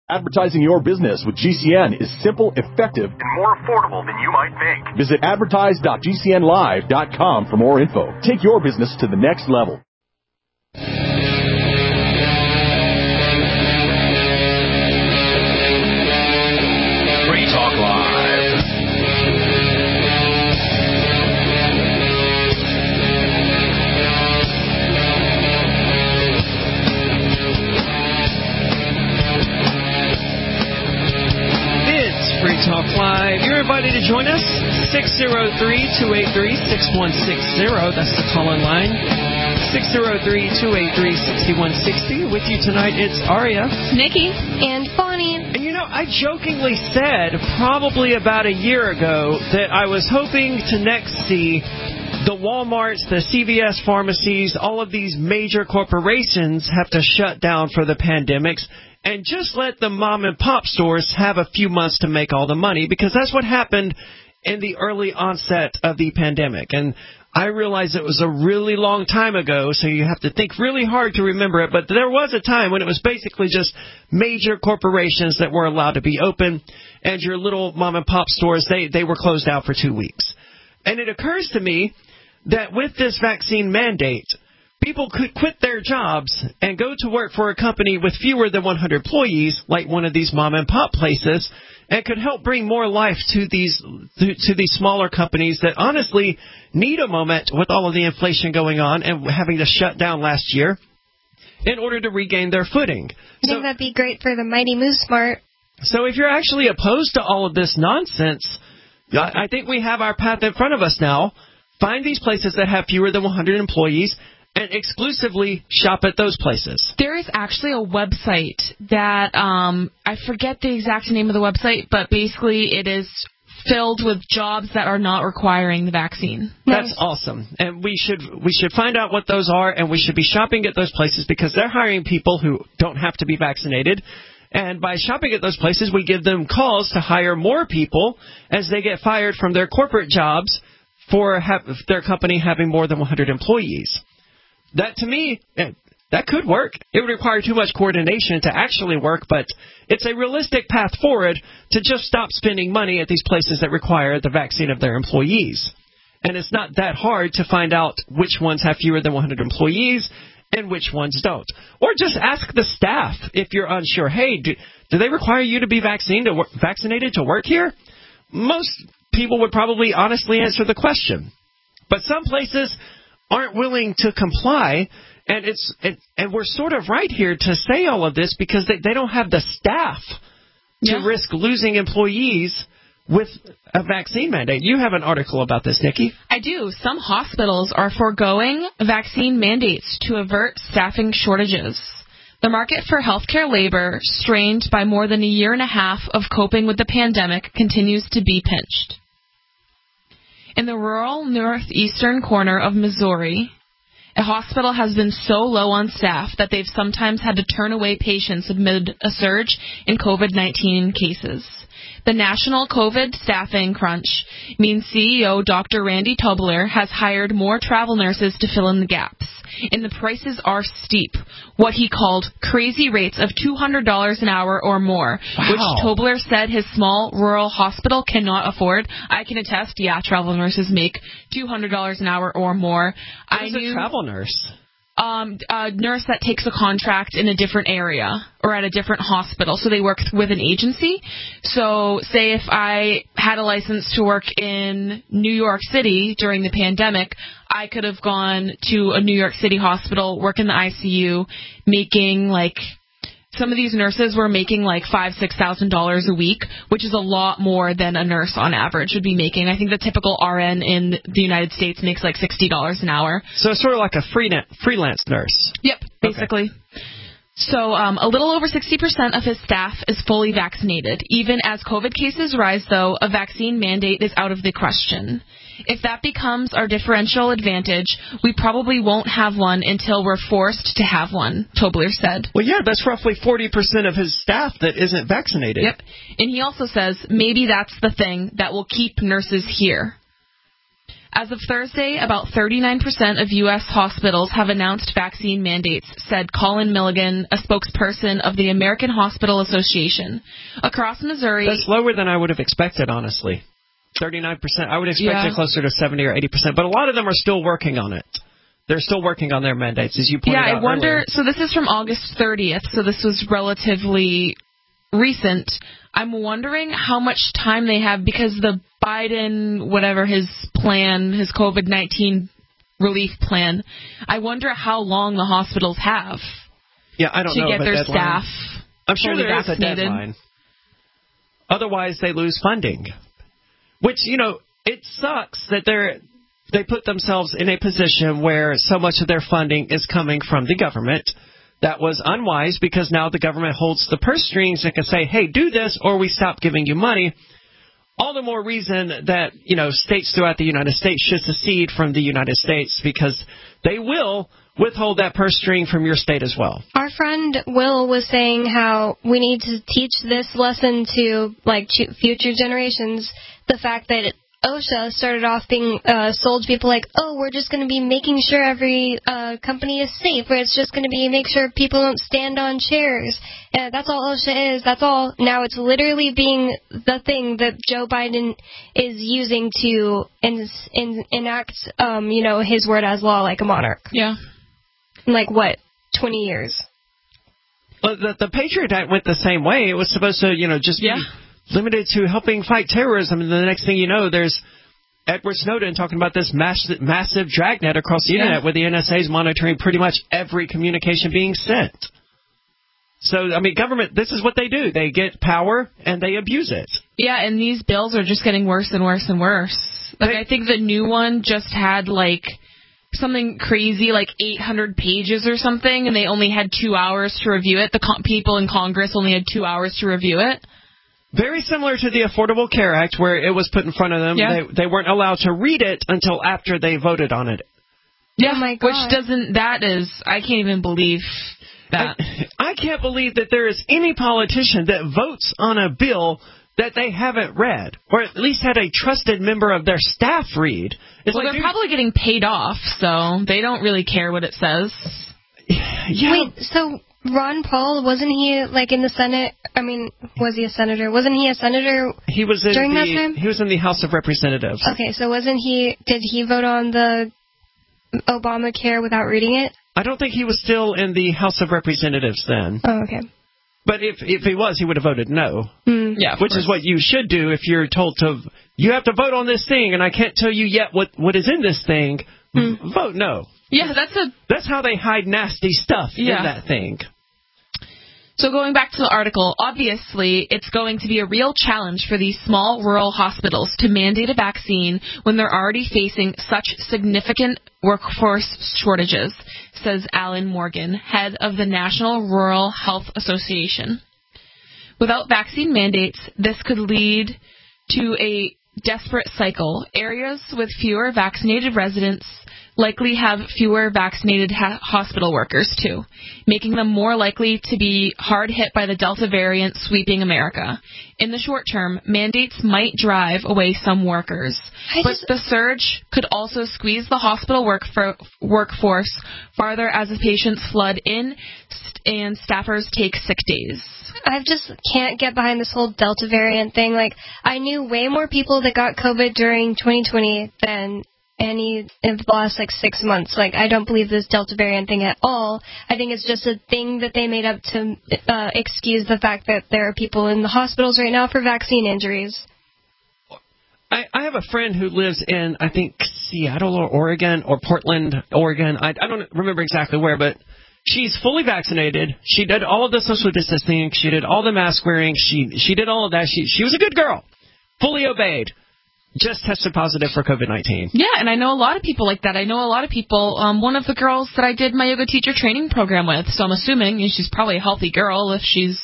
Advertising your business with GCN is simple, effective, and more affordable than you might think. Visit advertise.gcnlive.com for more info. Take your business to the next level. Free Talk Live. Free Talk Live. You're invited to join us. 603-283-6160. That's the call-in line. 603-283-6160. With you tonight, it's Aria, Nikki, and Bonnie. And you know, I jokingly said probably about a year ago that I was hoping to next see the Walmarts, the CVS pharmacies, all of these major corporations have to shut down for the pandemics, and just let the mom-and-pop stores have a few months to make all the money, because that's what happened in the early onset of the pandemic. And I realize it was a really long time ago, so you have to think really hard to remember it, but there was a time when it was basically just major corporations that were allowed to be open, and your little mom-and-pop stores, they were closed out for 2 weeks. And it occurs to me that with this vaccine mandate, people could quit their jobs and go to work for a company with fewer than 100 employees, like one of these mom-and-pop places, and could help bring more life to these smaller companies that honestly need a moment with all of the inflation going on and having to shut down last year in order to regain their footing. I think that'd be great for the Mighty Moo Smart. So if you're actually opposed to all of this nonsense, I think we have our path in front of us now. Find these places that have fewer than 100 employees and exclusively shop at those places. There is actually a website that, I forget the exact name of the website, but basically it is filled with jobs that are not requiring the vaccine. That's awesome. And we should find out what those are, and we should be shopping at those places because they're hiring people who don't have to be vaccinated. And by shopping at those places, we give them calls to hire more people as they get fired from their corporate jobs for their company having more than 100 employees. That, to me, that could work. It would require too much coordination to actually work, but it's a realistic path forward to just stop spending money at these places that require the vaccine of their employees. And it's not that hard to find out which ones have fewer than 100 employees and which ones don't. Or just ask the staff if you're unsure. Hey, do they require you to be vaccinated to work here? Most people would probably honestly answer the question. But some places aren't willing to comply, and we're sort of right here to say all of this because they don't have the staff to risk losing employees with a vaccine mandate. You have an article about this, Nikki. I do. Some hospitals are foregoing vaccine mandates to avert staffing shortages. The market for healthcare labor, strained by more than a year and a half of coping with the pandemic, continues to be pinched. In the rural northeastern corner of Missouri, a hospital has been so low on staff that they've sometimes had to turn away patients amid a surge in COVID-19 cases. The national COVID staffing crunch means CEO Dr. Randy Tobler has hired more travel nurses to fill in the gaps. And the prices are steep, what he called crazy rates of $200 an hour or more, which Tobler said his small rural hospital cannot afford. I can attest, travel nurses make $200 an hour or more. What is a travel nurse? A nurse that takes a contract in a different area or at a different hospital. So they work with an agency. So say if I had a license to work in New York City during the pandemic, I could have gone to a New York City hospital, work in the ICU, making some of these nurses were making $5,000-$6,000 a week, which is a lot more than a nurse on average would be making. I think the typical RN in the United States makes $60 an hour. So it's sort of like a freelance nurse. Yep, basically. Okay. So a little over 60% of his staff is fully vaccinated. Even as COVID cases rise, though, a vaccine mandate is out of the question. If that becomes our differential advantage, we probably won't have one until we're forced to have one, Tobler said. Well, yeah, that's roughly 40% of his staff that isn't vaccinated. Yep. And he also says maybe that's the thing that will keep nurses here. As of Thursday, about 39% of U.S. hospitals have announced vaccine mandates, said Colin Milligan, a spokesperson of the American Hospital Association. Across Missouri... That's lower than I would have expected, honestly. 39%. I would expect it closer to 70 or 80%, but a lot of them are still working on it. They're still working on their mandates, as you pointed out. Yeah, I wonder... earlier. So this is from August 30th, so this was relatively recent. I'm wondering how much time they have, because the Biden, whatever his plan, his COVID-19 relief plan, I wonder how long the hospitals have to get their staff. I'm sure there is a deadline. Otherwise, they lose funding. Which, it sucks that they put themselves in a position where so much of their funding is coming from the government. That was unwise, because now the government holds the purse strings and can say, hey, do this or we stop giving you money. All the more reason that, states throughout the United States should secede from the United States, because they will withhold that purse string from your state as well. Our friend Will was saying how we need to teach this lesson to future generations, the fact that OSHA started off being sold to people like, oh, we're just going to be making sure every company is safe, where it's just going to be make sure people don't stand on chairs. That's all OSHA is. That's all. Now it's literally being the thing that Joe Biden is using to enact, his word as law like a monarch. Yeah. In 20 years. Well, the Patriot Act went the same way. It was supposed to, just be limited to helping fight terrorism, and the next thing you know, there's Edward Snowden talking about this massive dragnet across the internet where the NSA is monitoring pretty much every communication being sent. So, government, this is what they do. They get power, and they abuse it. Yeah, and these bills are just getting worse and worse and worse. I think the new one just had, something crazy, 800 pages or something, and they only had 2 hours to review it. The people in Congress only had 2 hours to review it. Very similar to the Affordable Care Act, where it was put in front of them. Yeah. They weren't allowed to read it until after they voted on it. Yeah, oh my God. I can't even believe that. I can't believe that there is any politician that votes on a bill that they haven't read, or at least had a trusted member of their staff read. They're probably getting paid off, so they don't really care what it says. Yeah. Wait, so Ron Paul, wasn't he in the Senate? Was he a senator? Wasn't he a senator during that time? He was in the House of Representatives. Okay, so did he vote on the Obamacare without reading it? I don't think he was still in the House of Representatives then. Oh, okay. But if he was, he would have voted no. Yeah, which is what you should do if you're told you have to vote on this thing, and I can't tell you yet what is in this thing. Vote no. Yeah, that's how they hide nasty stuff in that thing. So going back to the article, obviously it's going to be a real challenge for these small rural hospitals to mandate a vaccine when they're already facing such significant workforce shortages, says Alan Morgan, head of the National Rural Health Association. Without vaccine mandates, this could lead to a desperate cycle. Areas with fewer vaccinated residents likely have fewer vaccinated hospital workers, too, making them more likely to be hard hit by the Delta variant sweeping America. In the short term, mandates might drive away some workers, but the surge could also squeeze the hospital workforce farther as the patients flood in and staffers take sick days. I just can't get behind this whole Delta variant thing. I knew way more people that got COVID during 2020 than any in the last 6 months. I don't believe this Delta variant thing at all. I think it's just a thing that they made up to excuse the fact that there are people in the hospitals right now for vaccine injuries. I have a friend who lives in, I think, Seattle or Oregon or Portland, Oregon. I don't remember exactly where, but she's fully vaccinated. She did all of the social distancing. She did all the mask wearing. She did all of that. She was a good girl. Fully obeyed. Just tested positive for COVID-19. Yeah, and I know a lot of people like that. I know a lot of people. One of the girls that I did my yoga teacher training program with, so I'm assuming she's probably a healthy girl if she's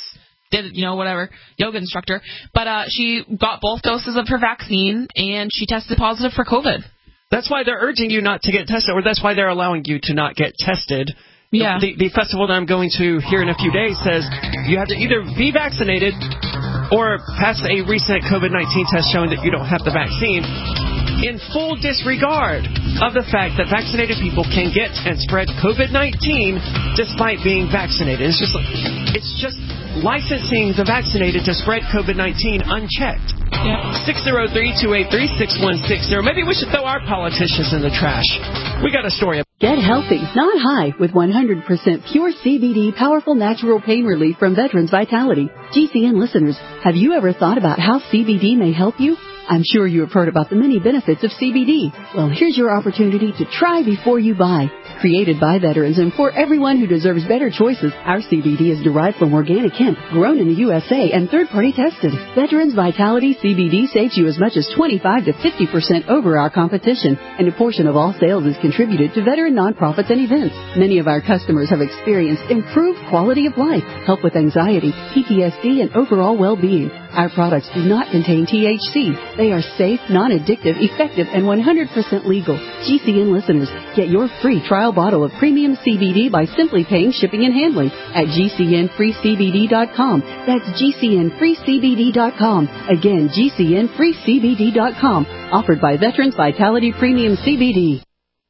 yoga instructor. But she got both doses of her vaccine, and she tested positive for COVID. That's why they're urging you not to get tested, or that's why they're allowing you to not get tested. Yeah. The festival that I'm going to here in a few days says you have to either be vaccinated or pass a recent COVID-19 test showing that you don't have the vaccine. in full disregard of the fact that vaccinated people can get and spread COVID-19 despite being vaccinated. It's just licensing the vaccinated to spread COVID-19 unchecked. Yeah. 603-283-6160. Maybe we should throw our politicians in the trash. We got a story. Get healthy, not high, with 100% pure CBD powerful natural pain relief from Veterans Vitality. GCN listeners, have you ever thought about how CBD may help you? I'm sure you have heard about the many benefits of CBD. Well, here's your opportunity to try before you buy. Created by veterans and for everyone who deserves better choices, our CBD is derived from organic hemp, grown in the USA, and third-party tested. Veterans Vitality CBD saves you as much as 25 to 50% over our competition, and a portion of all sales is contributed to veteran nonprofits and events. Many of our customers have experienced improved quality of life, help with anxiety, PTSD, and overall well-being. Our products do not contain THC. They are safe, non-addictive, effective, and 100% legal. GCN listeners, get your free trial bottle of premium CBD by simply paying shipping and handling at GCNFreeCBD.com. That's GCNFreeCBD.com. Again, GCNFreeCBD.com. Offered by Veterans Vitality Premium CBD.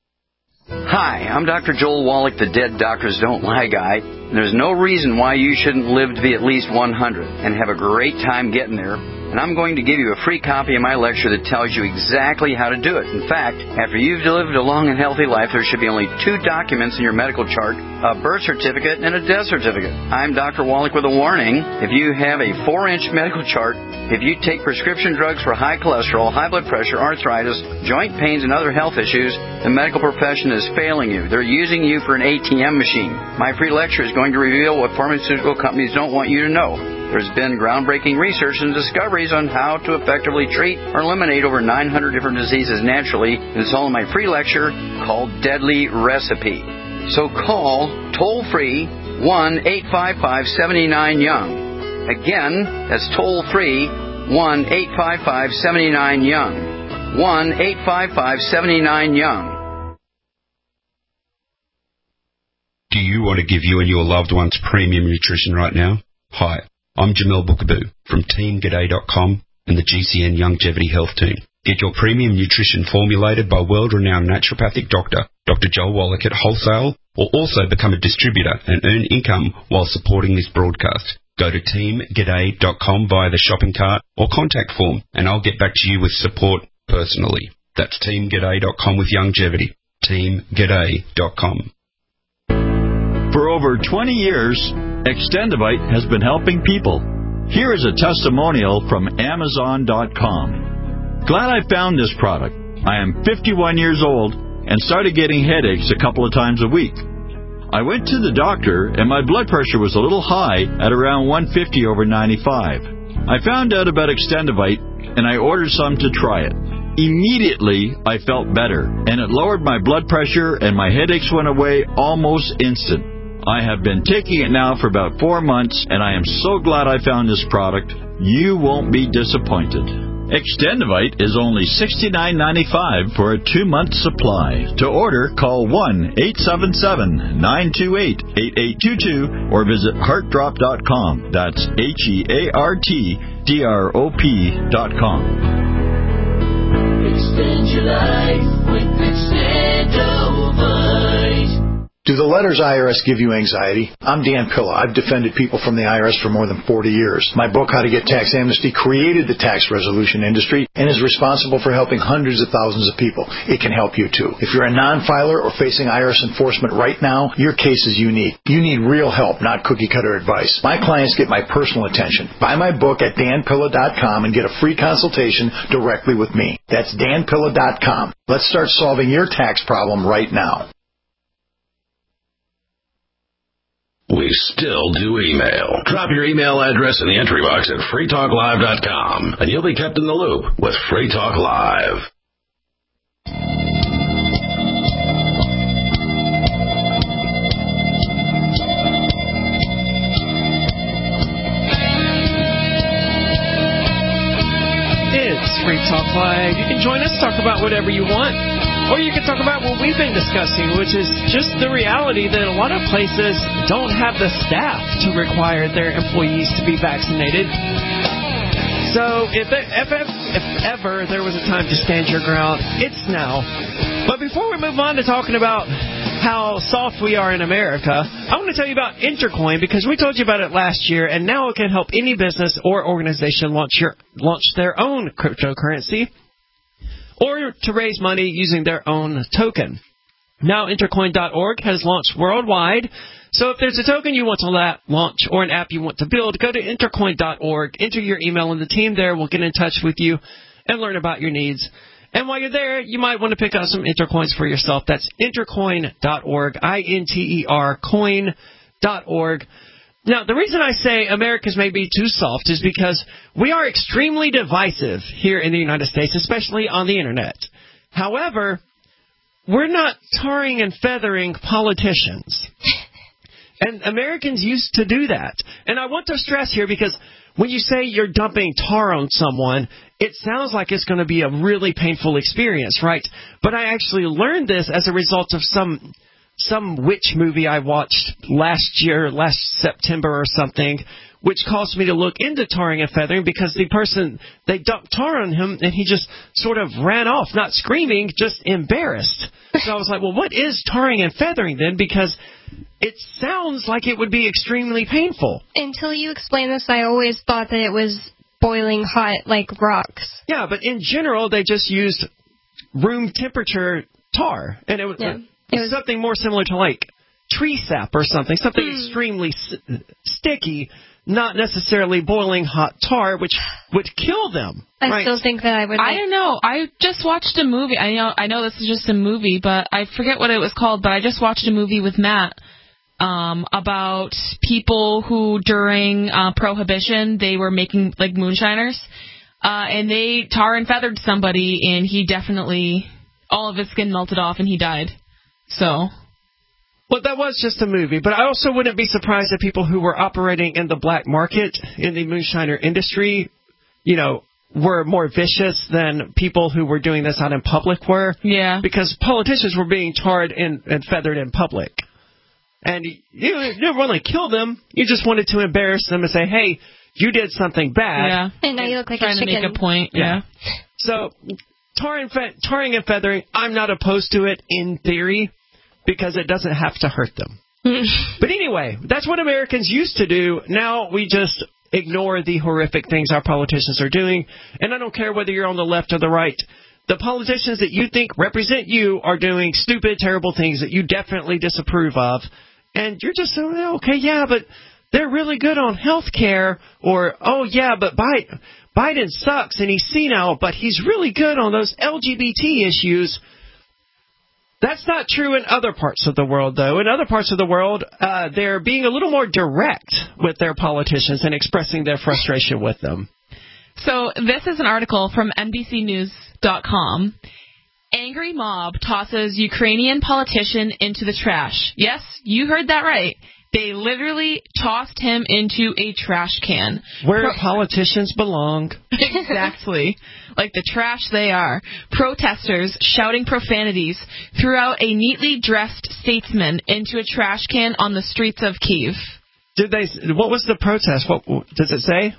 Hi, I'm Dr. Joel Wallach, the Dead Doctors Don't Lie guy. There's no reason why you shouldn't live to be at least 100 and have a great time getting there. And I'm going to give you a free copy of my lecture that tells you exactly how to do it. In fact, after you've lived a long and healthy life, there should be only 2 documents in your medical chart, a birth certificate and a death certificate. I'm Dr. Wallach with a warning. If you have a 4-inch medical chart, if you take prescription drugs for high cholesterol, high blood pressure, arthritis, joint pains, and other health issues, the medical profession is failing you. They're using you for an ATM machine. My free lecture is going to reveal what pharmaceutical companies don't want you to know. There's been groundbreaking research and discoveries on how to effectively treat or eliminate over 900 different diseases naturally, and it's all in my free lecture called Deadly Recipe. So call toll-free 1-855-79-YOUNG. Again, that's toll-free 1-855-79-YOUNG. 1-855-79-YOUNG. Do you want to give you and your loved ones premium nutrition right now? Hi, I'm Jamel Bookaboo from TeamGaday.com and the GCN Longevity Health Team. Get your premium nutrition formulated by world-renowned naturopathic doctor, Dr. Joel Wallach at wholesale, or also become a distributor and earn income while supporting this broadcast. Go to TeamGaday.com via the shopping cart or contact form, and I'll get back to you with support personally. That's TeamGaday.com with longevity. TeamGaday.com. For over 20 years, Extendivite has been helping people. Here is a testimonial from Amazon.com. Glad I found this product. I am 51 years old and started getting headaches a couple of times a week. I went to the doctor and my blood pressure was a little high at around 150 over 95. I found out about Extendivite and I ordered some to try it. Immediately, I felt better and it lowered my blood pressure and my headaches went away almost instant. I have been taking it now for about 4 months, and I am so glad I found this product. You won't be disappointed. Extendivite is only $69.95 for a 2-month supply. To order, call 1-877-928-8822 or visit heartdrop.com. That's HEARTDROP.com. Extend your life with Extendivite. Do the letters IRS give you anxiety? I'm Dan Pilla. I've defended people from the IRS for more than 40 years. My book, How to Get Tax Amnesty, created the tax resolution industry and is responsible for helping hundreds of thousands of people. It can help you, too. If you're a non-filer or facing IRS enforcement right now, your case is unique. You need real help, not cookie-cutter advice. My clients get my personal attention. Buy my book at danpilla.com and get a free consultation directly with me. That's danpilla.com. Let's start solving your tax problem right now. We still do email. Drop your email address in the entry box at freetalklive.com, and you'll be kept in the loop with Free Talk Live. It's Free Talk Live. You can join us, talk about whatever you want. Or you can talk about what we've been discussing, which is just the reality that a lot of places don't have the staff to require their employees to be vaccinated. So if if ever there was a time to stand your ground, it's now. But before we move on to talking about how soft we are in America, I want to tell you about Intercoin, because we told you about it last year, and now it can help any business or organization launch their own cryptocurrency or to raise money using their own token. Now Intercoin.org has launched worldwide, so if there's a token you want to launch or an app you want to build, go to Intercoin.org, enter your email, and the team there will get in touch with you and learn about your needs. And while you're there, you might want to pick up some Intercoins for yourself. That's Intercoin.org, I-N-T-E-R, coin.org. Now, the reason I say America's may be too soft is because we are extremely divisive here in the United States, especially on the Internet. However, we're not tarring and feathering politicians. And Americans used to do that. And I want to stress here, because when you say you're dumping tar on someone, it sounds like it's going to be a really painful experience, right? But I actually learned this as a result of some witch movie I watched last September or something, which caused me to look into tarring and feathering, because the person, they dumped tar on him, and he just sort of ran off, not screaming, just embarrassed. So I was like, well, what is tarring and feathering then? Because it sounds like it would be extremely painful. Until you explain this, I always thought that it was boiling hot, like rocks. Yeah, but in general, they just used room temperature tar. And it was something more similar to, like, tree sap or something extremely sticky, not necessarily boiling hot tar, which would kill them. I still think that I would. I don't know. I just watched a movie. I know this is just a movie, but I forget what it was called. But I just watched a movie with Matt about people who during Prohibition, they were making like moonshiners, and they tar and feathered somebody, and he definitely, all of his skin melted off, and he died. So. Well, that was just a movie, but I also wouldn't be surprised if people who were operating in the black market in the moonshiner industry, were more vicious than people who were doing this out in public were. Yeah. Because politicians were being tarred and feathered in public. And you didn't want to kill them. You just wanted to embarrass them and say, hey, you did something bad. Yeah. And now you look like trying a chicken. to make a point. Yeah. So tarring and feathering, I'm not opposed to it in theory, because it doesn't have to hurt them. But anyway, that's what Americans used to do. Now we just ignore the horrific things our politicians are doing. And I don't care whether you're on the left or the right. The politicians that you think represent you are doing stupid, terrible things that you definitely disapprove of. And you're just saying, okay, yeah, but they're really good on health care. Or, oh, yeah, but Biden sucks and he's senile, but he's really good on those LGBT issues. That's not true in other parts of the world, though. In other parts of the world, they're being a little more direct with their politicians and expressing their frustration with them. So this is an article from NBCNews.com. Angry mob tosses Ukrainian politician into the trash. Yes, you heard that right. They literally tossed him into a trash can. Where politicians belong. Exactly. Like the trash they are. Protesters shouting profanities threw out a neatly dressed statesman into a trash can on the streets of Kyiv. What was the protest? What does it say?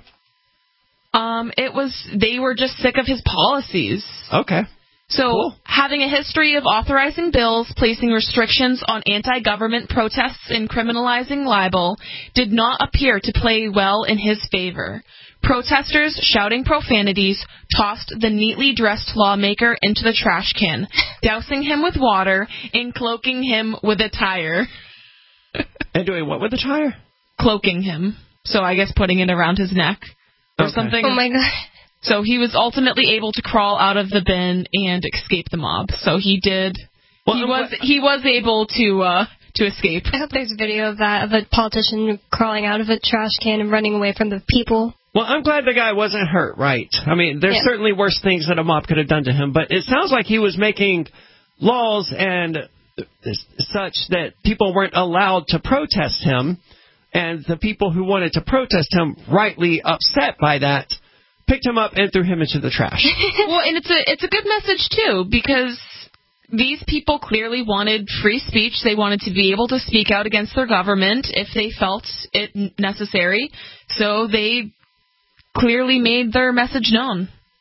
They were just sick of his policies. Okay. So, cool. Having a history of authorizing bills, placing restrictions on anti-government protests, and criminalizing libel did not appear to play well in his favor. Protesters shouting profanities tossed the neatly dressed lawmaker into the trash can, dousing him with water and cloaking him with a tire. And doing what with the tire? Cloaking him. So I guess putting it around his neck or something. Oh, my God. So he was ultimately able to crawl out of the bin and escape the mob. So he did. Well, he was able to escape. I hope there's a video of that, of a politician crawling out of a trash can and running away from the people. Well, I'm glad the guy wasn't hurt, right? I mean, there's certainly worse things that a mob could have done to him, but it sounds like he was making laws and such that people weren't allowed to protest him, and the people who wanted to protest him, rightly upset by that, picked him up and threw him into the trash. Well, and it's a good message, too, because these people clearly wanted free speech. They wanted to be able to speak out against their government if they felt it necessary. So they clearly made their message known.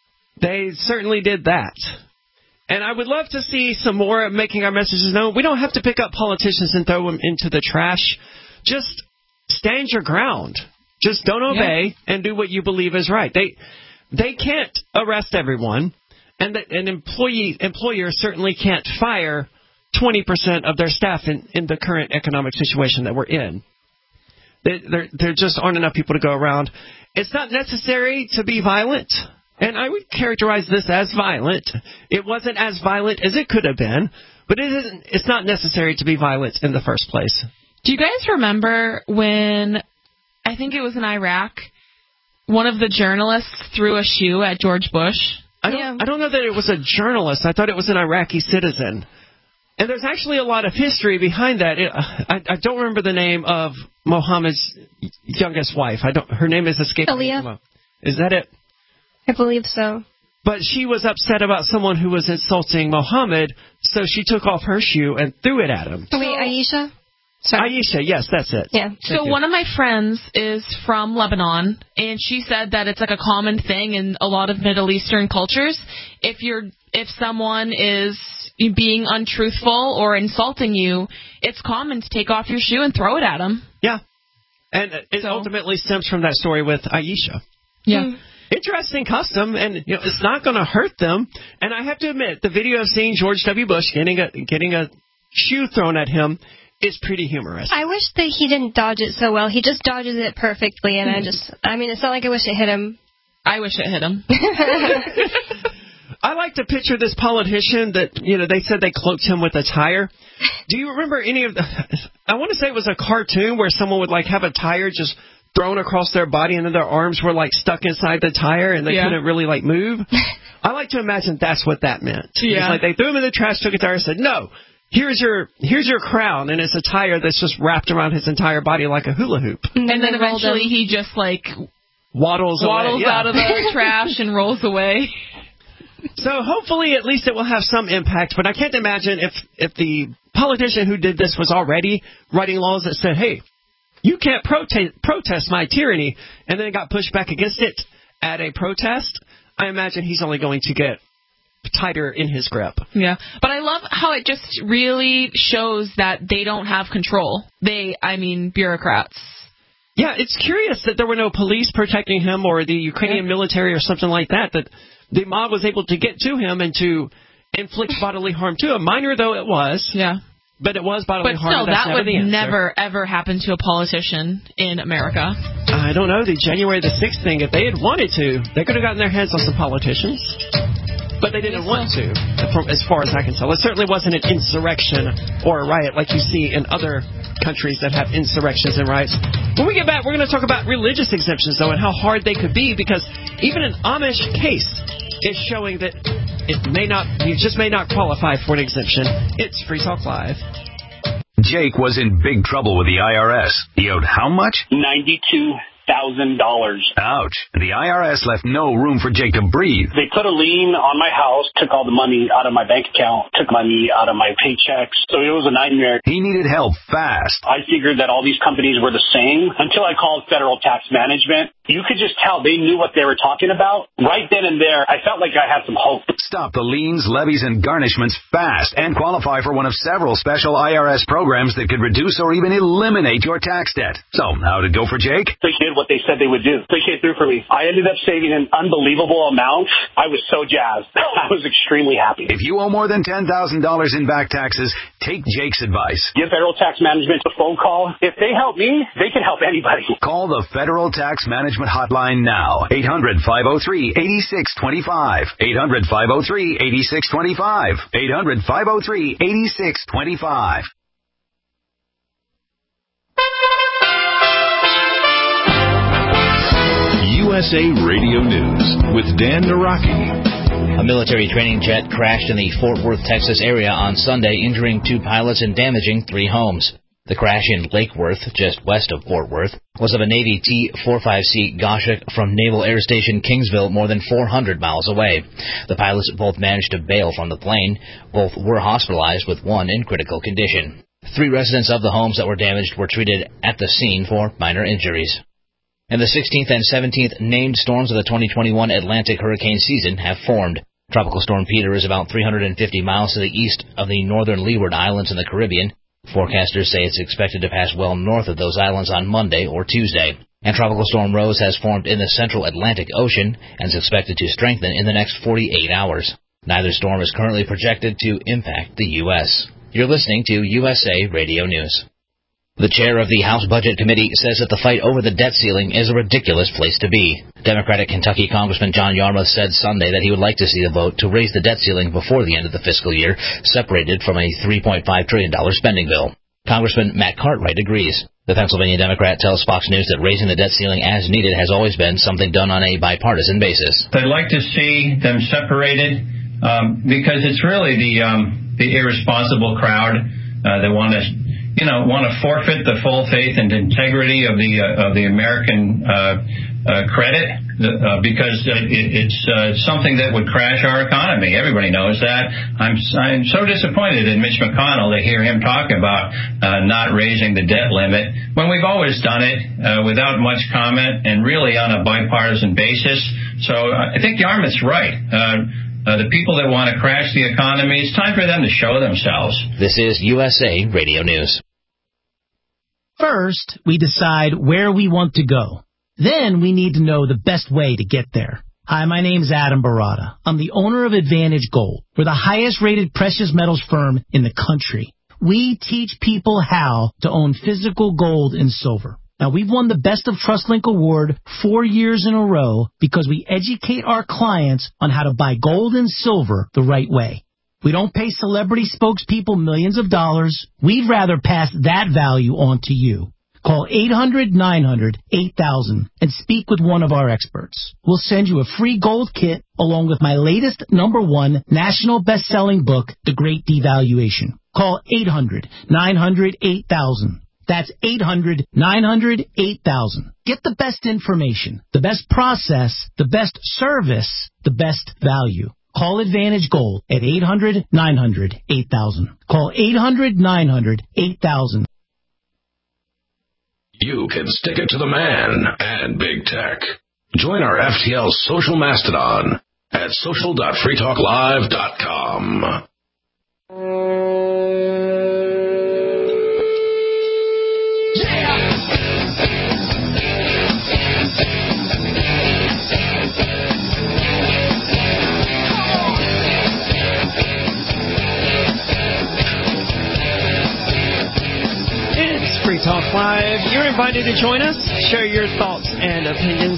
They certainly did that. And I would love to see some more of making our messages known. We don't have to pick up politicians and throw them into the trash. Just stand your ground. Just don't obey and do what you believe is right. They can't arrest everyone, and an employer certainly can't fire 20% of their staff in the current economic situation that we're in. There just aren't enough people to go around. It's not necessary to be violent, and I would characterize this as violent. It wasn't as violent as it could have been, but it's not necessary to be violent in the first place. Do you guys remember when, I think it was in Iraq, one of the journalists threw a shoe at George Bush? I don't know that it was a journalist. I thought it was an Iraqi citizen. And there's actually a lot of history behind that. I don't remember the name of Mohammed's youngest wife. Her name is escaping me. Aaliyah. Is that it? I believe so. But she was upset about someone who was insulting Mohammed, so she took off her shoe and threw it at him. Wait, Aisha? Sorry. Aisha, yes, that's it. Yeah. So one of my friends is from Lebanon, and she said that it's like a common thing in a lot of Middle Eastern cultures. If someone is being untruthful or insulting you, it's common to take off your shoe and throw it at them. Yeah. And it ultimately stems from that story with Aisha. Yeah. Interesting custom, and it's not going to hurt them. And I have to admit, the video of seeing George W. Bush getting a shoe thrown at him is pretty humorous. I wish that he didn't dodge it so well. He just dodges it perfectly, and it's not like I wish it hit him. I wish it hit him. I like to picture this politician that, they said they cloaked him with a tire. Do you remember any of I want to say it was a cartoon where someone would have a tire just thrown across their body and then their arms were stuck inside the tire and they couldn't really move. I like to imagine that's what that meant. Yeah. It's they threw him in the trash, took a tire, and said, "No, here's your crown," and it's a tire that's just wrapped around his entire body like a hula hoop. And then eventually he just waddles away. out of the trash and rolls away. So hopefully at least it will have some impact, but I can't imagine if the politician who did this was already writing laws that said, "Hey, you can't protest my tyranny," and then got pushed back against it at a protest. I imagine he's only going to get tighter in his grip. Yeah, but I love how it just really shows that they don't have control. Bureaucrats. Yeah, it's curious that there were no police protecting him or the Ukrainian military or something like that the mob was able to get to him and to inflict bodily harm to him. Minor though it was. Yeah. But it was bodily harm. But still, that would never never, ever happen to a politician in America. I don't know. The January the 6th thing, if they had wanted to, they could have gotten their hands on some politicians. But they didn't want to, as far as I can tell. It certainly wasn't an insurrection or a riot like you see in other countries that have insurrections and riots. When we get back, we're going to talk about religious exemptions, though, and how hard they could be, because even an Amish case is showing that you just may not qualify for an exemption. It's Free Talk Live. Jake was in big trouble with the IRS. He owed how much? $92,000. Ouch. The IRS left no room for Jake to breathe. They put a lien on my house, took all the money out of my bank account, took money out of my paychecks. So it was a nightmare. He needed help fast. I figured that all these companies were the same until I called Federal Tax Management. You could just tell they knew what they were talking about. Right then and there, I felt like I had some hope. Stop the liens, levies, and garnishments fast and qualify for one of several special IRS programs that could reduce or even eliminate your tax debt. So, how'd it go for Jake? They did what they said they would do. They came through for me. I ended up saving an unbelievable amount. I was so jazzed. I was extremely happy. If you owe more than $10,000 in back taxes, take Jake's advice. Give Federal Tax Management a phone call. If they help me, they can help anybody. Call the Federal Tax Management Hotline now. 800-503-8625. 800-503-8625. 800-503-8625. USA Radio News with Dan Naraki. A military training jet crashed in the Fort Worth, Texas area on Sunday, injuring 2 pilots and damaging 3 homes. The crash in Lake Worth, just west of Fort Worth, was of a Navy T-45C Goshawk from Naval Air Station Kingsville, more than 400 miles away. The pilots both managed to bail from the plane. Both were hospitalized, with one in critical condition. 3 residents of the homes that were damaged were treated at the scene for minor injuries. And the 16th and 17th named storms of the 2021 Atlantic hurricane season have formed. Tropical Storm Peter is about 350 miles to the east of the northern Leeward Islands in the Caribbean. Forecasters say it's expected to pass well north of those islands on Monday or Tuesday. And Tropical Storm Rose has formed in the central Atlantic Ocean and is expected to strengthen in the next 48 hours. Neither storm is currently projected to impact the U.S. You're listening to USA Radio News. The chair of the House Budget Committee says that the fight over the debt ceiling is a ridiculous place to be. Democratic Kentucky Congressman John Yarmuth said Sunday that he would like to see a vote to raise the debt ceiling before the end of the fiscal year, separated from a $3.5 trillion spending bill. Congressman Matt Cartwright agrees. The Pennsylvania Democrat tells Fox News that raising the debt ceiling as needed has always been something done on a bipartisan basis. I'd like to see them separated because it's really the irresponsible crowd that want to forfeit the full faith and integrity of the American credit because it's something that would crash our economy. Everybody knows that. I'm so disappointed in Mitch McConnell to hear him talk about not raising the debt limit when we've always done it without much comment and really on a bipartisan basis. So I think Yarmuth's right. The people that want to crash the economy, it's time for them to show themselves. This is USA Radio News. First, we decide where we want to go. Then we need to know the best way to get there. Hi, my name is Adam Barada. I'm the owner of Advantage Gold. We're the highest-rated precious metals firm in the country. We teach people how to own physical gold and silver. Now, we've won the Best of TrustLink Award 4 years in a row because we educate our clients on how to buy gold and silver the right way. We don't pay celebrity spokespeople millions of dollars. We'd rather pass that value on to you. Call 800-900-8000 and speak with one of our experts. We'll send you a free gold kit along with my latest #1 national best-selling book, The Great Devaluation. Call 800-900-8000. That's 800-900-8000. Get the best information, the best process, the best service, the best value. Call Advantage Gold at 800-900-8000. Call 800-900-8000. You can stick it to the man and big tech. Join our FTL social mastodon at social.freetalklive.com. Free Talk Live. You're invited to join us. Share your thoughts and opinions.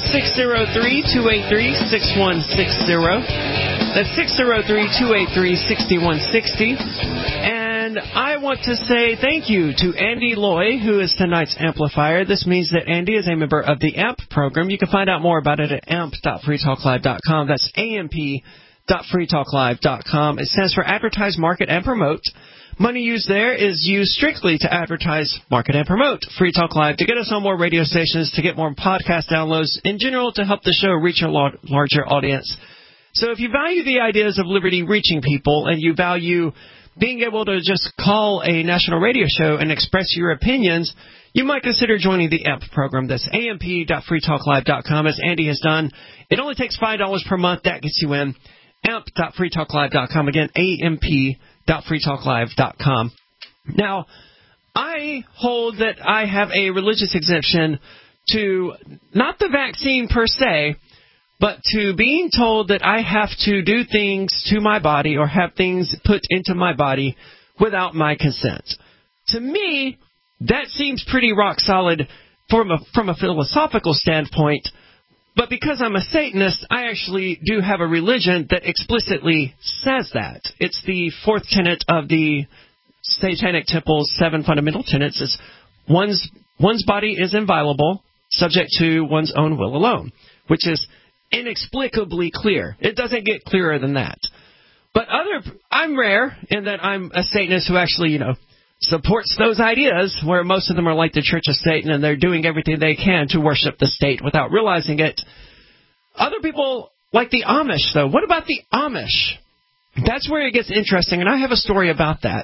603-283-6160. That's 603-283-6160. And I want to say thank you to Andy Loy, who is tonight's amplifier. This means that Andy is a member of the AMP program. You can find out more about it at amp.freetalklive.com. That's amp.freetalklive.com. It stands for Advertise, Market, and Promote. Money used there is used strictly to advertise, market, and promote Free Talk Live, to get us on more radio stations, to get more podcast downloads, in general, to help the show reach a larger audience. So if you value the ideas of liberty reaching people, and you value being able to just call a national radio show and express your opinions, you might consider joining the AMP program. That's amp.freetalklive.com, as Andy has done. It only takes $5 per month. That gets you in. amp.freetalklive.com. Again, amp.freetalklive.com. Now, I hold that I have a religious exemption to not the vaccine per se, but to being told that I have to do things to my body or have things put into my body without my consent. To me, that seems pretty rock solid from a philosophical standpoint. But because I'm a Satanist, I actually do have a religion that explicitly says that. It's the fourth tenet of the Satanic Temple's 7 fundamental tenets. It's one's body is inviolable, subject to one's own will alone, which is inexplicably clear. It doesn't get clearer than that. But I'm rare in that I'm a Satanist who actually, supports those ideas, where most of them are like the Church of Satan, and they're doing everything they can to worship the state without realizing it. Other people, like the Amish, though. What about the Amish? That's where it gets interesting, and I have a story about that.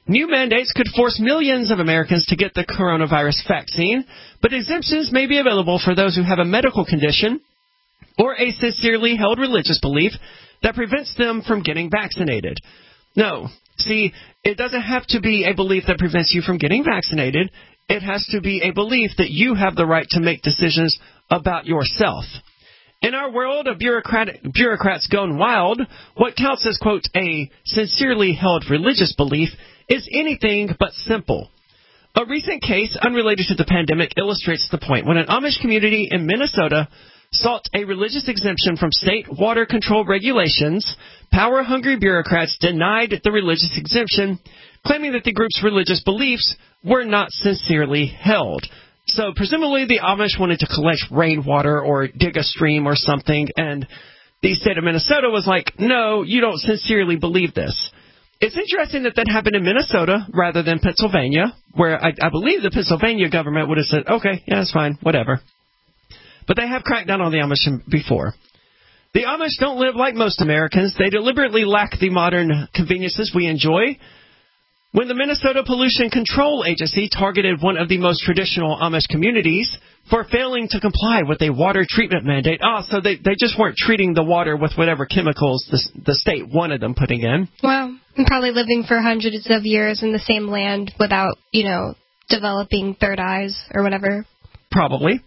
New mandates could force millions of Americans to get the coronavirus vaccine, but exemptions may be available for those who have a medical condition or a sincerely held religious belief that prevents them from getting vaccinated. No, see, it doesn't have to be a belief that prevents you from getting vaccinated. It has to be a belief that you have the right to make decisions about yourself. In our world of bureaucrats gone wild, what counts as, quote, a sincerely held religious belief is anything but simple. A recent case unrelated to the pandemic illustrates the point. When an Amish community in Minnesota sought a religious exemption from state water control regulations, power-hungry bureaucrats denied the religious exemption, claiming that the group's religious beliefs were not sincerely held. So presumably the Amish wanted to collect rainwater or dig a stream or something, and the state of Minnesota was like, no, you don't sincerely believe this. It's interesting that happened in Minnesota rather than Pennsylvania, where I believe the Pennsylvania government would have said, okay, yeah, that's fine, whatever. But they have cracked down on the Amish before. The Amish don't live like most Americans. They deliberately lack the modern conveniences we enjoy. When the Minnesota Pollution Control Agency targeted one of the most traditional Amish communities for failing to comply with a water treatment mandate, so they just weren't treating the water with whatever chemicals the state wanted them putting in. Well, I'm probably living for hundreds of years in the same land without, developing third eyes or whatever. Probably.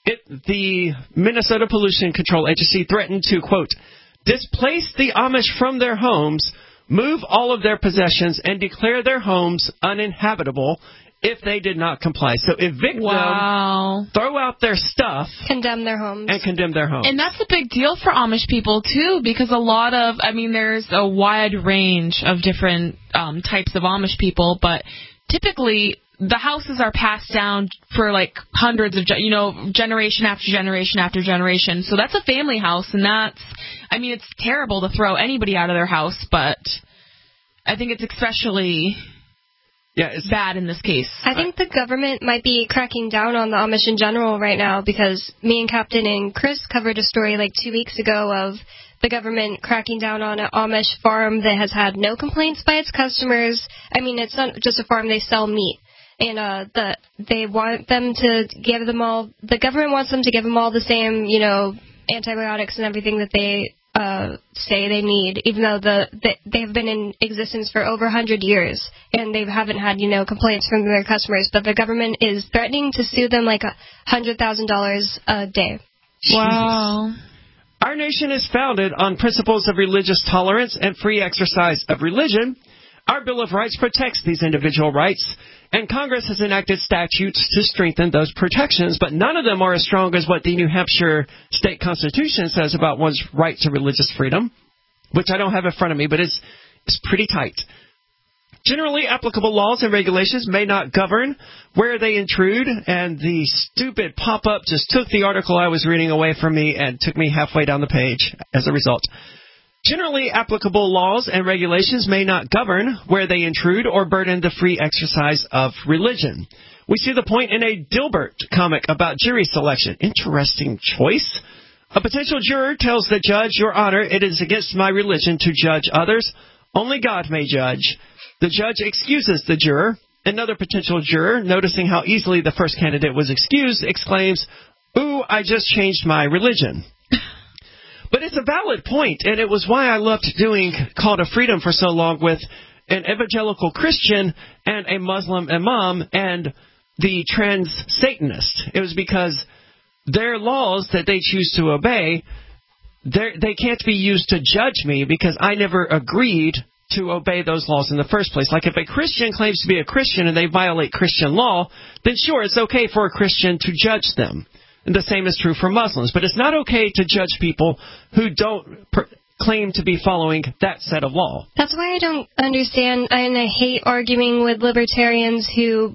The Minnesota Pollution Control Agency threatened to, quote, displace the Amish from their homes, move all of their possessions, and declare their homes uninhabitable if they did not comply. So evict them, throw out their stuff, condemn their homes. And that's a big deal for Amish people, too, because there's a wide range of different types of Amish people, but typically the houses are passed down for like hundreds of, generation after generation after generation. So that's a family house, and it's terrible to throw anybody out of their house, but I think it's especially bad in this case. I think the government might be cracking down on the Amish in general right now, because me and Captain and Chris covered a story like 2 weeks ago of the government cracking down on an Amish farm that has had no complaints by its customers. It's not just a farm, they sell meat. And they want them to give them all, the government wants them to give them all the same, antibiotics and everything that they say they need, even though they have been in existence for over 100 years, and they haven't had, complaints from their customers. But the government is threatening to sue them like $100,000 a day. Wow. Our nation is founded on principles of religious tolerance and free exercise of religion. Our Bill of Rights protects these individual rights, and Congress has enacted statutes to strengthen those protections, but none of them are as strong as what the New Hampshire state constitution says about one's right to religious freedom, which I don't have in front of me, but it's pretty tight. Generally applicable laws and regulations may not govern where they intrude, and the stupid pop-up just took the article I was reading away from me and took me halfway down the page as a result. Generally applicable laws and regulations may not govern where they intrude or burden the free exercise of religion. We see the point in a Dilbert comic about jury selection. Interesting choice. A potential juror tells the judge, Your Honor, it is against my religion to judge others. Only God may judge. The judge excuses the juror. Another potential juror, noticing how easily the first candidate was excused, exclaims, Ooh, I just changed my religion. But it's a valid point, and it was why I loved doing Call to Freedom for so long with an evangelical Christian and a Muslim imam and the trans Satanist. It was because their laws that they choose to obey, they can't be used to judge me because I never agreed to obey those laws in the first place. Like if a Christian claims to be a Christian and they violate Christian law, then sure, it's okay for a Christian to judge them. And the same is true for Muslims. But it's not okay to judge people who don't claim to be following that set of law. That's why I don't understand, and I hate arguing with libertarians who,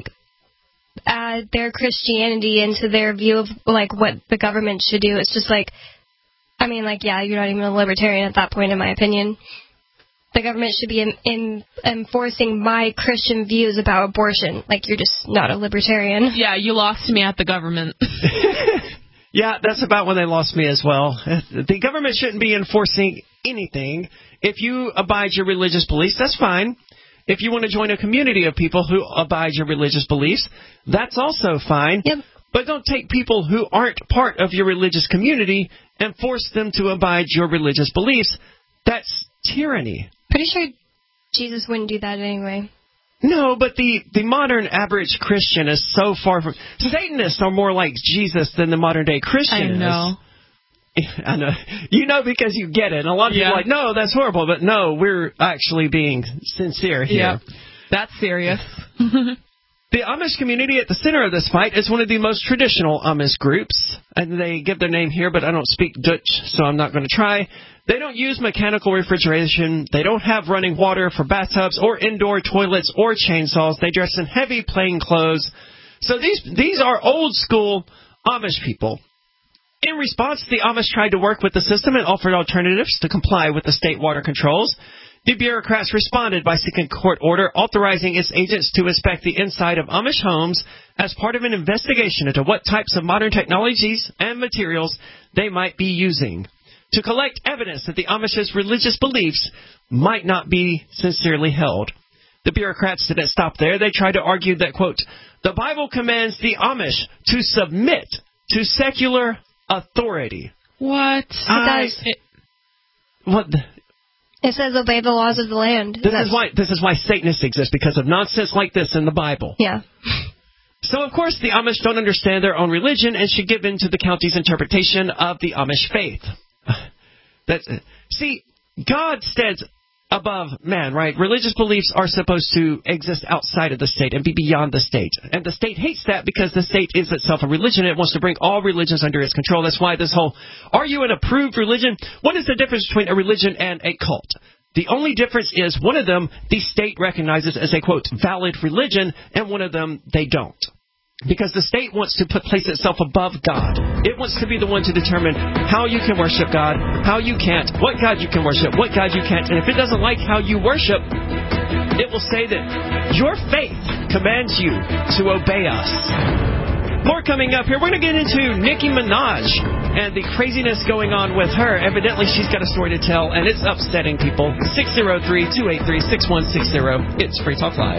add their Christianity into their view of, what the government should do. It's just you're not even a libertarian at that point, in my opinion. The government should be enforcing my Christian views about abortion. You're just not a libertarian. Yeah, you lost me at the government. Yeah, that's about when they lost me as well. The government shouldn't be enforcing anything. If you abide your religious beliefs, that's fine. If you want to join a community of people who abide your religious beliefs, that's also fine. Yep. But don't take people who aren't part of your religious community and force them to abide your religious beliefs. That's tyranny. Pretty sure Jesus wouldn't do that anyway. No, but the modern average Christian is so far from... Satanists are more like Jesus than the modern-day Christian is. I know. I know. You know because you get it. And a lot of people are like, no, that's horrible. But no, we're actually being sincere here. Yeah, that's serious. The Amish community at the center of this fight is one of the most traditional Amish groups. And they give their name here, but I don't speak Dutch, so I'm not going to try. They don't use mechanical refrigeration. They don't have running water for bathtubs or indoor toilets or chainsaws. They dress in heavy plain clothes. So these are old-school Amish people. In response, the Amish tried to work with the system and offered alternatives to comply with the state water controls. The bureaucrats responded by seeking a court order authorizing its agents to inspect the inside of Amish homes as part of an investigation into what types of modern technologies and materials they might be using to collect evidence that the Amish's religious beliefs might not be sincerely held. The bureaucrats didn't stop there. They tried to argue that, quote, the Bible commands the Amish to submit to secular authority. What? It says obey the laws of the land. This is why Satanists exist, because of nonsense like this in the Bible. Yeah. So, of course, the Amish don't understand their own religion and should give in to the county's interpretation of the Amish faith. See, God stands above man, right? Religious beliefs are supposed to exist outside of the state and be beyond the state. And the state hates that because the state is itself a religion. It wants to bring all religions under its control. That's why this whole, are you an approved religion? What is the difference between a religion and a cult? The only difference is one of them the state recognizes as a, quote, valid religion, and one of them they don't. Because the state wants to place itself above God. It wants to be the one to determine how you can worship God, how you can't, what God you can worship, what God you can't. And if it doesn't like how you worship, it will say that your faith commands you to obey us. More coming up here. We're going to get into Nicki Minaj and the craziness going on with her. Evidently, she's got a story to tell, and it's upsetting people. 603-283-6160. It's Free Talk Live.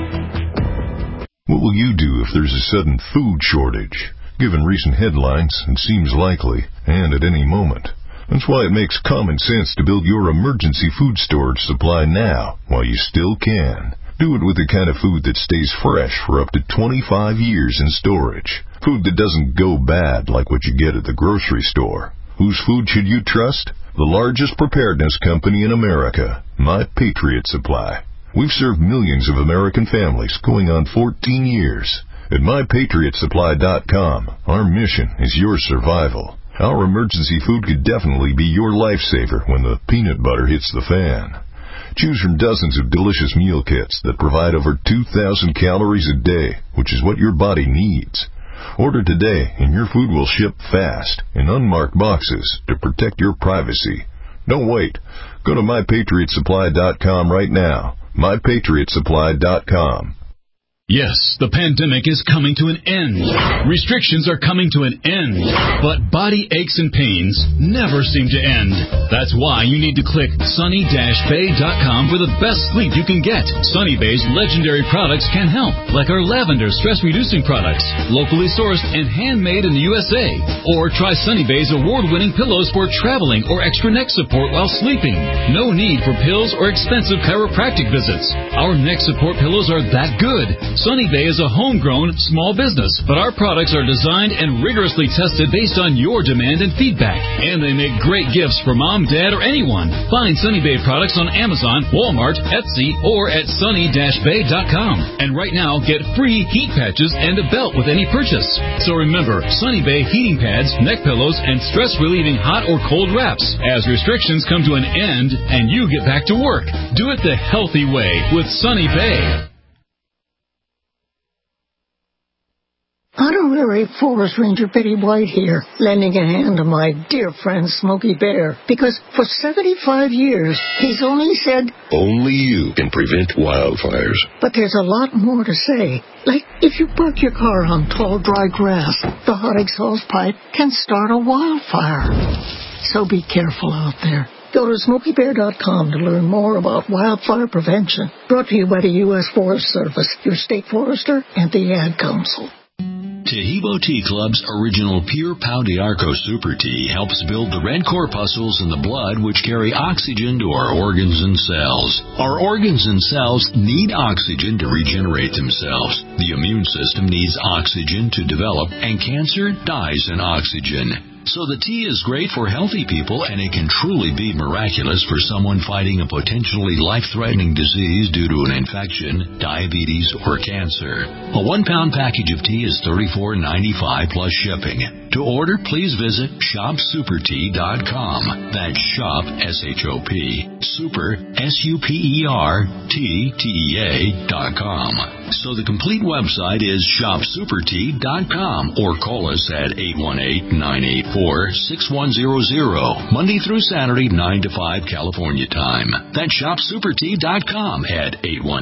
What will you do if there's a sudden food shortage, given recent headlines and seems likely, and at any moment? That's why it makes common sense to build your emergency food storage supply now, while you still can. Do it with the kind of food that stays fresh for up to 25 years in storage. Food that doesn't go bad like what you get at the grocery store. Whose food should you trust? The largest preparedness company in America, My Patriot Supply. We've served millions of American families going on 14 years. At MyPatriotSupply.com, our mission is your survival. Our emergency food could definitely be your lifesaver when the peanut butter hits the fan. Choose from dozens of delicious meal kits that provide over 2,000 calories a day, which is what your body needs. Order today and your food will ship fast in unmarked boxes to protect your privacy. Don't wait. Go to MyPatriotSupply.com right now. MyPatriotSupply.com. Yes, the pandemic is coming to an end. Restrictions are coming to an end. But body aches and pains never seem to end. That's why you need to click sunny-bay.com for the best sleep you can get. Sunny Bay's legendary products can help, like our lavender stress-reducing products, locally sourced and handmade in the USA. Or try Sunny Bay's award-winning pillows for traveling or extra neck support while sleeping. No need for pills or expensive chiropractic visits. Our neck support pillows are that good. Sunny Bay is a homegrown small business, but our products are designed and rigorously tested based on your demand and feedback. And they make great gifts for mom, dad, or anyone. Find Sunny Bay products on Amazon, Walmart, Etsy, or at sunny-bay.com. And right now, get free heat patches and a belt with any purchase. So remember, Sunny Bay heating pads, neck pillows, and stress-relieving hot or cold wraps. As restrictions come to an end and you get back to work, do it the healthy way with Sunny Bay. Honorary Forest Ranger Betty White here, lending a hand to my dear friend Smokey Bear, because for 75 years, he's only said, only you can prevent wildfires. But there's a lot more to say. Like, if you park your car on tall, dry grass, the hot exhaust pipe can start a wildfire. So be careful out there. Go to SmokeyBear.com to learn more about wildfire prevention. Brought to you by the U.S. Forest Service, your state forester, and the Ad Council. Tahibo Tea Club's original Pure Pau d'Arco Super Tea helps build the red corpuscles in the blood which carry oxygen to our organs and cells. Our organs and cells need oxygen to regenerate themselves. The immune system needs oxygen to develop, and cancer dies in oxygen. So the tea is great for healthy people, and it can truly be miraculous for someone fighting a potentially life-threatening disease due to an infection, diabetes, or cancer. A 1-pound package of tea is $34.95 plus shipping. To order, please visit shopsupertea.com. That's shop, S-H-O-P, super, S-U-P-E-R-T-T-E-A.com. So the complete website is shopsupertea.com, or call us at 818-984-6100, Monday through Saturday, 9 to 5 California time. That's shopsupertea.com at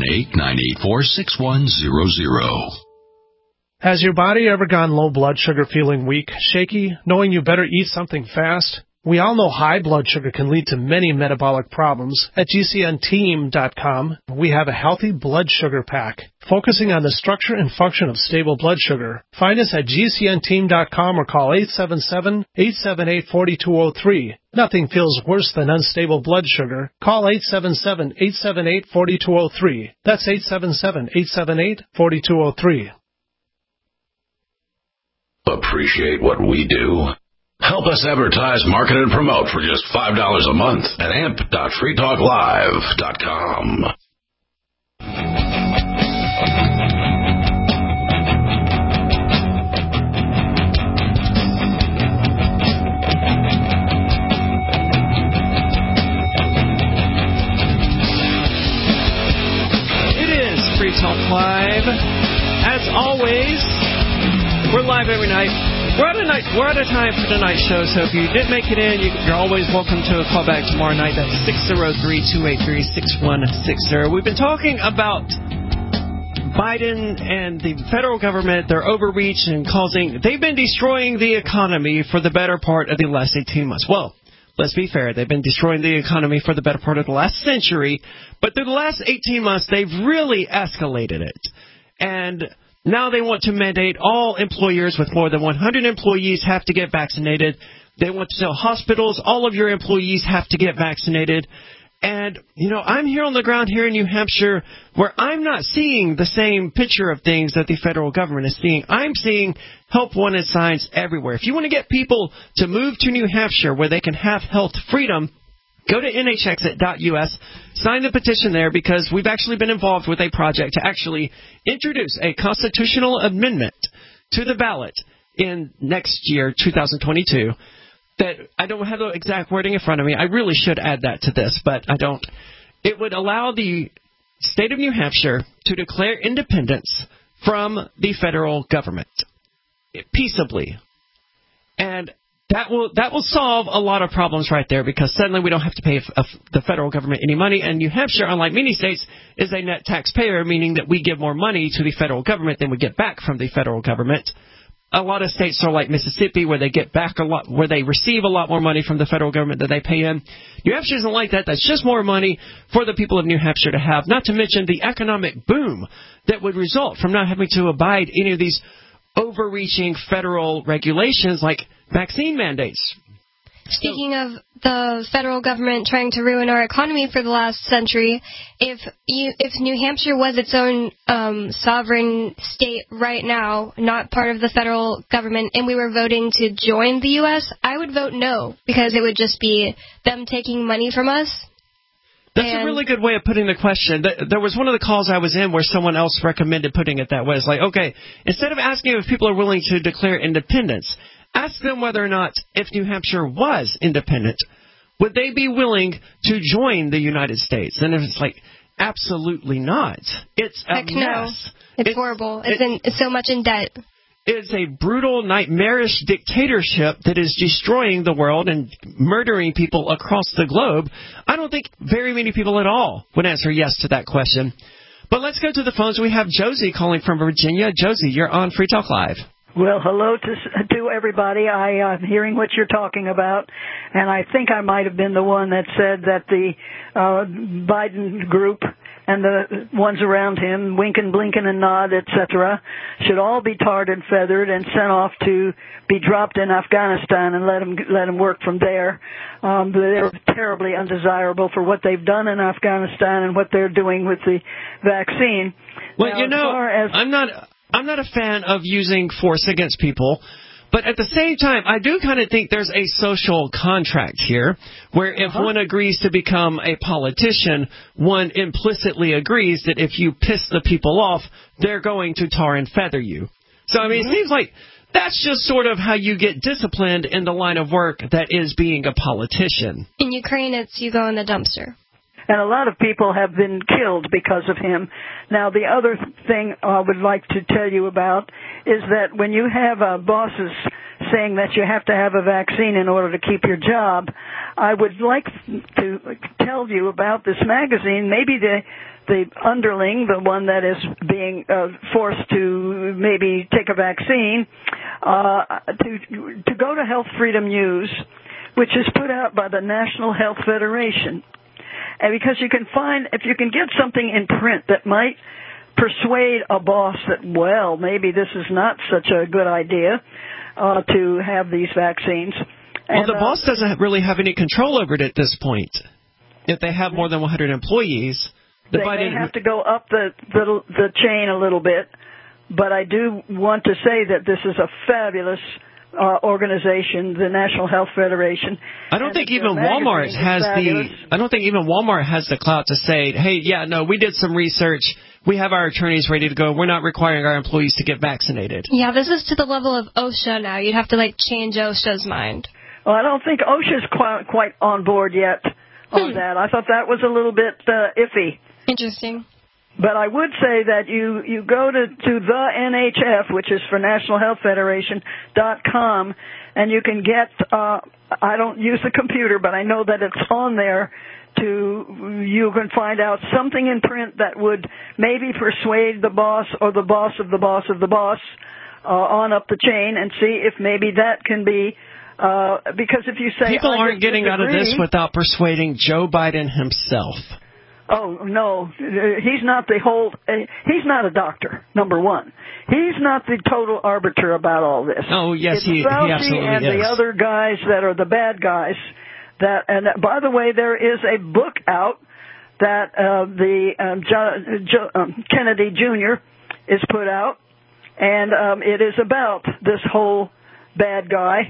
818-984-6100. Has your body ever gone low blood sugar, feeling weak, shaky, knowing you better eat something fast? We all know high blood sugar can lead to many metabolic problems. At GCNteam.com, we have a healthy blood sugar pack, focusing on the structure and function of stable blood sugar. Find us at GCNteam.com or call 877-878-4203. Nothing feels worse than unstable blood sugar. Call 877-878-4203. That's 877-878-4203. Appreciate what we do? Help us advertise, market, and promote for just $5 a month at amp.freetalklive.com. It is Free Talk Live. As always, we're live every night. We're out of time for tonight's show, so if you didn't make it in, you're always welcome to a call back tomorrow night. That's 603-283-6160. We've been talking about Biden and the federal government, their overreach and they've been destroying the economy for the better part of the last 18 months. Well, let's be fair, they've been destroying the economy for the better part of the last century, but through the last 18 months, they've really escalated it. And now they want to mandate all employers with more than 100 employees have to get vaccinated. They want to tell hospitals, all of your employees have to get vaccinated. And, I'm here on the ground here in New Hampshire where I'm not seeing the same picture of things that the federal government is seeing. I'm seeing help wanted signs everywhere. If you want to get people to move to New Hampshire where they can have health freedom, go to nhexit.us, sign the petition there, because we've actually been involved with a project to actually introduce a constitutional amendment to the ballot in next year, 2022, that I don't have the exact wording in front of me. I really should add that to this, but I don't. It would allow the state of New Hampshire to declare independence from the federal government peaceably. And that will solve a lot of problems right there, because suddenly we don't have to pay the federal government any money. And New Hampshire, unlike many states, is a net taxpayer, meaning that we give more money to the federal government than we get back from the federal government. A lot of states are like Mississippi, where they get back a lot, where they receive a lot more money from the federal government than they pay in. New Hampshire isn't like that. That's just more money for the people of New Hampshire to have, not to mention the economic boom that would result from not having to abide any of these overreaching federal regulations like vaccine mandates. Speaking of the federal government trying to ruin our economy for the last century, if New Hampshire was its own sovereign state right now, not part of the federal government, and we were voting to join the U.S., I would vote no, because it would just be them taking money from us. That's a really good way of putting the question. There was one of the calls I was in where someone else recommended putting it that way. It's like, okay, instead of asking if people are willing to declare independence, ask them whether or not, if New Hampshire was independent, would they be willing to join the United States? And if it's like, absolutely not. It's a mess. No. It's horrible. It's so much in debt. It's a brutal, nightmarish dictatorship that is destroying the world and murdering people across the globe. I don't think very many people at all would answer yes to that question. But let's go to the phones. We have Josie calling from Virginia. Josie, you're on Free Talk Live. Well, hello to everybody. I'm hearing what you're talking about, and I think I might have been the one that said that the Biden group and the ones around him, Winkin, Blinken, and Nod, etc., should all be tarred and feathered and sent off to be dropped in Afghanistan and let them work from there. They're terribly undesirable for what they've done in Afghanistan and what they're doing with the vaccine. Well, now, I'm not a fan of using force against people, but at the same time, I do kind of think there's a social contract here, where if one agrees to become a politician, one implicitly agrees that if you piss the people off, they're going to tar and feather you. So, I mean, it seems like that's just sort of how you get disciplined in the line of work that is being a politician. In Ukraine, it's you go in the dumpster. And a lot of people have been killed because of him. Now, the other thing I would like to tell you about is that when you have bosses saying that you have to have a vaccine in order to keep your job, I would like to tell you about this magazine. Maybe the underling, the one that is being forced to maybe take a vaccine, to go to Health Freedom News, which is put out by the National Health Federation. And because you can find, if you can get something in print that might persuade a boss that, well, maybe this is not such a good idea to have these vaccines. Well, the boss doesn't really have any control over it at this point. If they have more than 100 employees, they have to go up the chain a little bit. But I do want to say that this is a fabulous organization, the National Health Federation. I don't think even Walmart has the clout to say, hey, yeah, no, we did some research. We have our attorneys ready to go. We're not requiring our employees to get vaccinated. Yeah, this is to the level of OSHA now. You'd have to, change OSHA's mind. Well, I don't think OSHA's quite on board yet on that. I thought that was a little bit iffy. Interesting. But I would say that you go to the NHF, which is for National Health Federation.com, and you can get, I don't use the computer, but I know that it's on there, you can find out something in print that would maybe persuade the boss or the boss of the boss of the boss on up the chain and see if maybe that can be, because if you say... People aren't getting out of this without persuading Joe Biden himself. Oh, no, he's not he's not a doctor, number one. He's not the total arbiter about all this. Oh, yes, he absolutely and is. And the other guys that are the bad guys. And by the way, there is a book out that Kennedy Jr. is put out, and it is about this whole bad guy.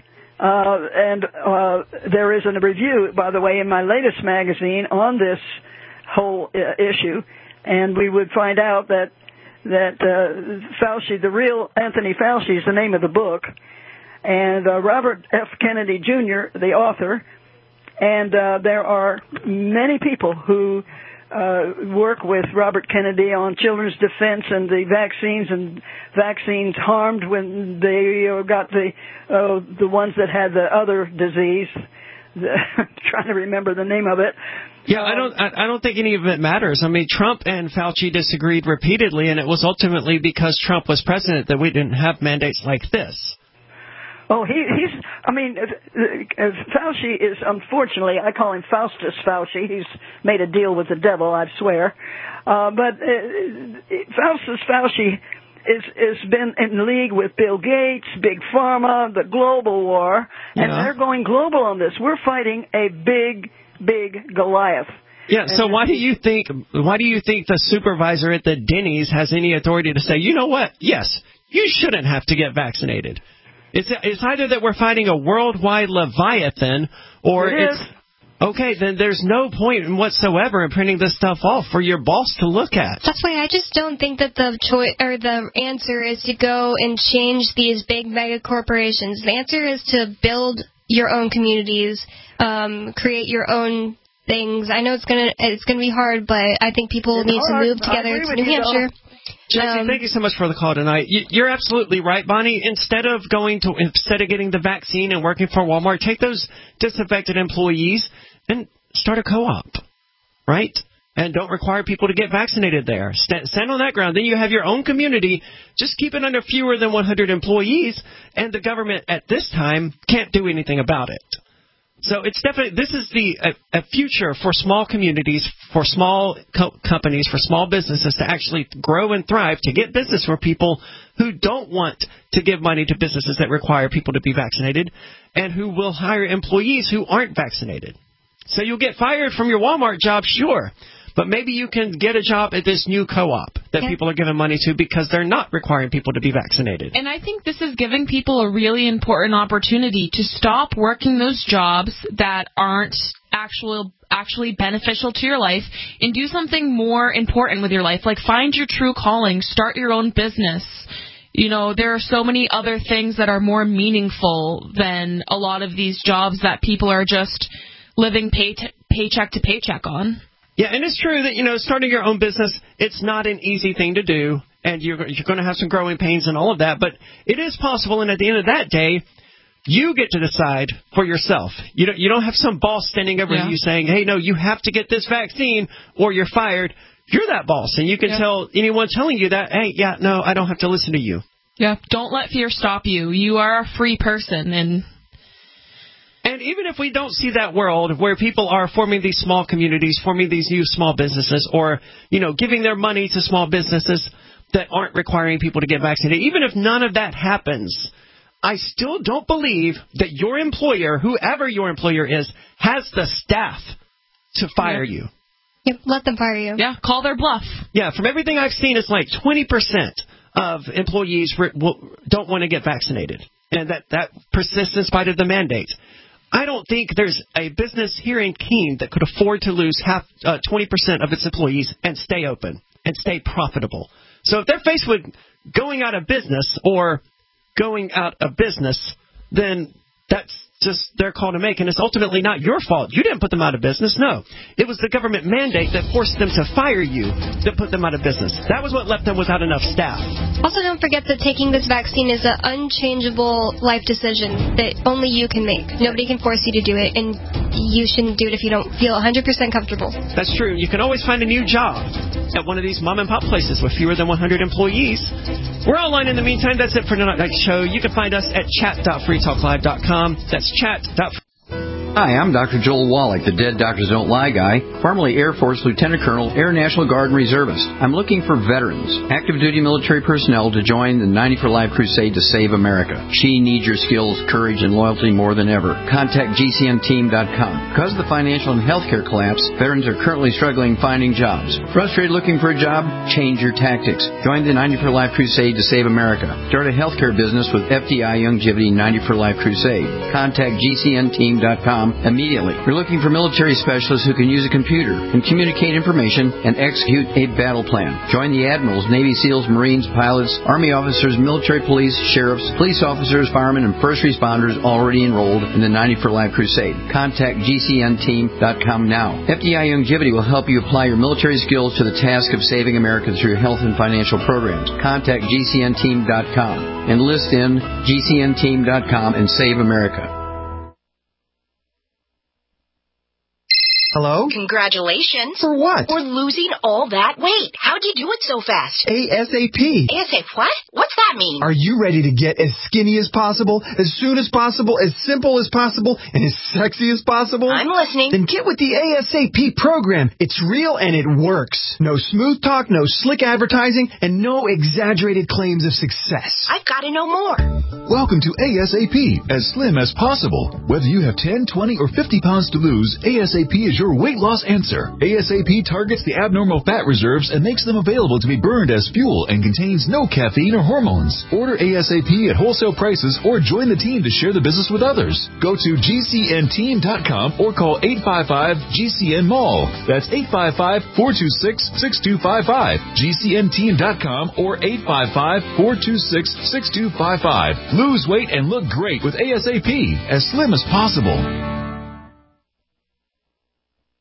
There is a review, by the way, in my latest magazine on this whole issue, and we would find out that Fauci, the real Anthony Fauci, is the name of the book, and Robert F. Kennedy Jr., the author, and there are many people who work with Robert Kennedy on children's defense and the vaccines harmed when they got the ones that had the other disease. Trying to remember the name of it. Yeah, I don't think any of it matters. I mean, Trump and Fauci disagreed repeatedly, and it was ultimately because Trump was president that we didn't have mandates like this. Oh, Fauci is, unfortunately, I call him Faustus Fauci. He's made a deal with the devil, I swear. But Faustus Fauci has been in league with Bill Gates, Big Pharma, the global war, and they're going global on this. We're fighting a big Goliath. Yeah, so why do you think the supervisor at the Denny's has any authority to say, you know what, yes, you shouldn't have to get vaccinated? It's either that we're fighting a worldwide Leviathan, or it's... Okay, then there's no point whatsoever in printing this stuff off for your boss to look at. That's why I just don't think that the answer is to go and change these big mega corporations. The answer is to build your own communities, create your own things. I know it's gonna be hard, but I think people need to move together to New Hampshire. Jesse, thank you so much for the call tonight. You're absolutely right, Bonnie. Instead of getting the vaccine and working for Walmart, take those disaffected employees and start a co-op, right? and don't require people to get vaccinated there. Stand on that ground. Then you have your own community. Just keep it under fewer than 100 employees, and the government at this time can't do anything about it. So it's definitely, this is a future for small communities, for small companies, for small businesses to actually grow and thrive, to get business for people who don't want to give money to businesses that require people to be vaccinated, and who will hire employees who aren't vaccinated. So you'll get fired from your Walmart job, sure, but maybe you can get a job at this new co-op that people are giving money to because they're not requiring people to be vaccinated. And I think this is giving people a really important opportunity to stop working those jobs that aren't actually beneficial to your life and do something more important with your life, like find your true calling, start your own business. You know, there are so many other things that are more meaningful than a lot of these jobs that people are just living paycheck to paycheck on. Yeah, and it's true that, you know, starting your own business, it's not an easy thing to do, and you're going to have some growing pains and all of that, but it is possible, and at the end of that day, you get to decide for yourself. You don't have some boss standing over you saying, hey, no, you have to get this vaccine or you're fired. You're that boss, and you can tell anyone telling you that, hey, no, I don't have to listen to you. Yeah, don't let fear stop you. You are a free person, And even if we don't see that world where people are forming these small communities, forming these new small businesses, or, you know, giving their money to small businesses that aren't requiring people to get vaccinated, even if none of that happens, I still don't believe that your employer, whoever your employer is, has the staff to fire you. Yep, let them fire you. Yeah, call their bluff. Yeah, from everything I've seen, it's like 20% of employees don't want to get vaccinated. And that persists in spite of the mandate. I don't think there's a business here in Keene that could afford to lose 20% of its employees and stay open and stay profitable. So if they're faced with going out of business or going out of business, then that's just their call to make, and it's ultimately not your fault. You didn't put them out of business, no. It was the government mandate that forced them to fire you that put them out of business. That was what left them without enough staff. Also, don't forget that taking this vaccine is an unchangeable life decision that only you can make. Nobody can force you to do it, and you shouldn't do it if you don't feel 100% comfortable. That's true. You can always find a new job at one of these mom-and-pop places with fewer than 100 employees. We're online in the meantime. That's it for tonight's show. You can find us at chat.freetalklive.com. That's chat.freetalklive.com. Hi, I'm Dr. Joel Wallach, the Dead Doctors Don't Lie guy, formerly Air Force Lieutenant Colonel, Air National Guard and Reservist. I'm looking for veterans, active duty military personnel to join the 90 for Life crusade to save America. She needs your skills, courage, and loyalty more than ever. Contact GCNteam.com. Because of the financial and healthcare collapse, veterans are currently struggling finding jobs. Frustrated looking for a job? Change your tactics. Join the 90 for Life crusade to save America. Start a healthcare business with FDI Youngevity 90 for Life crusade. Contact GCNteam.com immediately. We're looking for military specialists who can use a computer and communicate information and execute a battle plan. Join the admirals, Navy SEALs, Marines, pilots, Army officers, military police, sheriffs, police officers, firemen, and first responders already enrolled in the 90 for Life crusade. Contact GCNteam.com now. FDI Youngevity will help you apply your military skills to the task of saving America through health and financial programs. Contact GCNteam.com. Enlist in GCNteam.com and save America. Hello? Congratulations. For what? For losing all that weight. How'd you do it so fast? ASAP. ASAP what? What's that mean? Are you ready to get as skinny as possible, as soon as possible, as simple as possible, and as sexy as possible? I'm listening. Then get with the ASAP program. It's real and it works. No smooth talk, no slick advertising, and no exaggerated claims of success. I've got to know more. Welcome to ASAP, as slim as possible. Whether you have 10, 20, or 50 pounds to lose, ASAP is your weight loss answer. ASAP targets the abnormal fat reserves and makes them available to be burned as fuel and contains no caffeine or hormones. Order ASAP at wholesale prices or join the team to share the business with others. Go to GCNteam.com or call 855-GCN-MALL. That's 855-426-6255. GCNteam.com or 855-426-6255. Lose weight and look great with ASAP, as slim as possible.